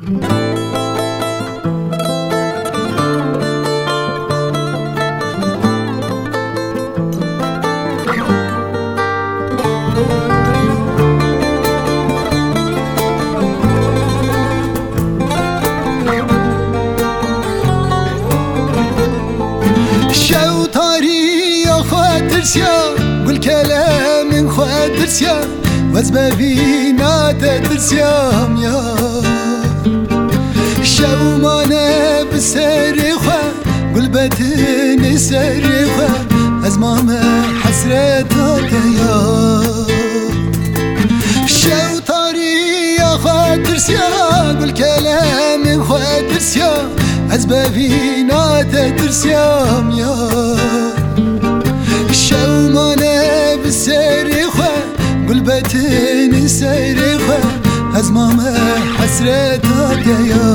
درسيا قول كلام خوات درسيا وزبابينا تدرسيام يا شو مانا بسرخوا قول بتني سرخوا أزمام حسرتك يا شو طريق خوات درسيا قول كلام خوات درسيا أزبابينا تدرسيام يا شو مانا بسرخوا قلبتني سرخوا أزمام حسرتك يا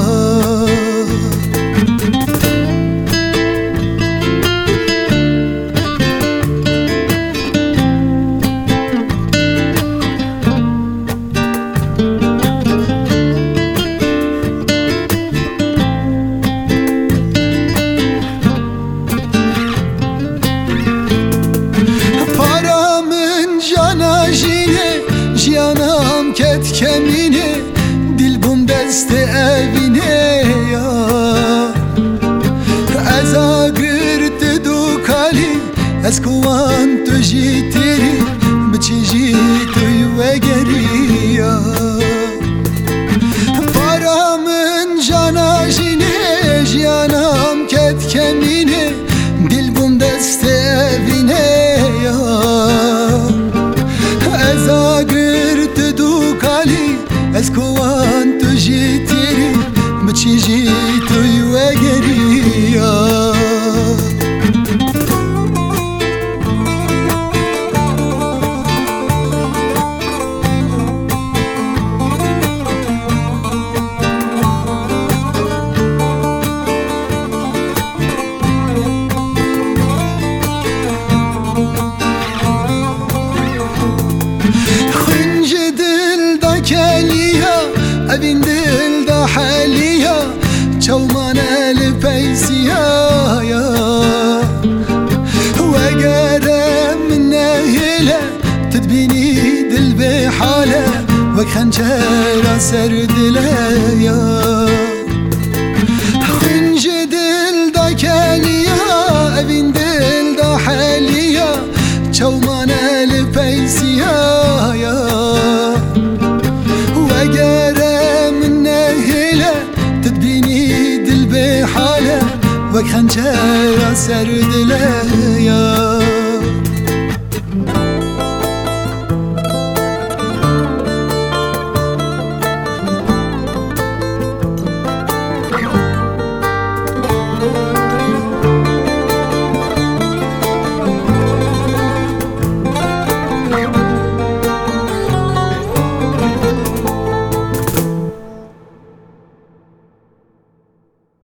جیانم کت کمینه دل بوم دست اوینه یا از آگرت دو کالی از کوان تو جی تیری بچی جی توی وگری یا پارامن جانا جینه جیانم کت کمینه دل بوم دست اوینه یا از آگرت دو کالی از کوان تو جی تیری بچی جی توی وگری یا أبين دل دا حاليا شومانا لبيسيا يا وقارب من ناهلة تدبيني دل بحالة وخنجر سرد يا خنج دل دا كاليا أبين دل دا حاليا شومانا لبيسيا يا تدبيني دل بحالة وخنجر سرد يا